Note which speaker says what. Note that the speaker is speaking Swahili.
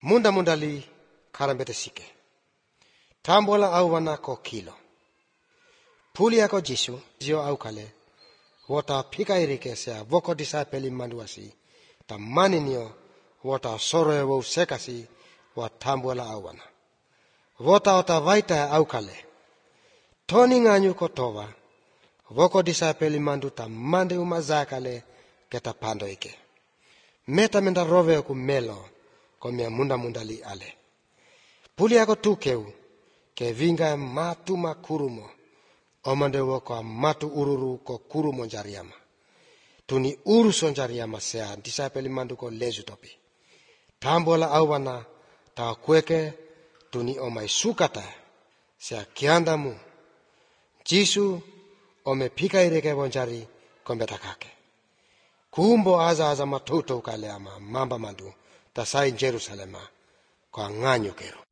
Speaker 1: Munda mundali karambete sike. Tambola auwana ko kilo. Pulia ko Jisu, zio au kale. Wota pika irike sea voko disapeli manduasi. Ta maninio wota soro e wau sekasi wa tambola auwana. Wota ota vaita au kale. Toni nganyu ko tova. Voko disapeli mandu ta mande umazakale keta pando ike. Meta menda rove ku melo komia munda mundali ale. Pulia ko tukeu ke vinga matu makurumo. Omande woko matu ururu ko kurumo jariama. Tuni uruson jariama sea disapeli mandu ko lezu topi. Tambola auwana ta kweke tuni omai sukata sea kiandamu. Jisu ome pika ireke bonjari kombeta kake. Kumbo aza matuto kale ama mamba mandu tasai Jerusalema kwa nganyo kero.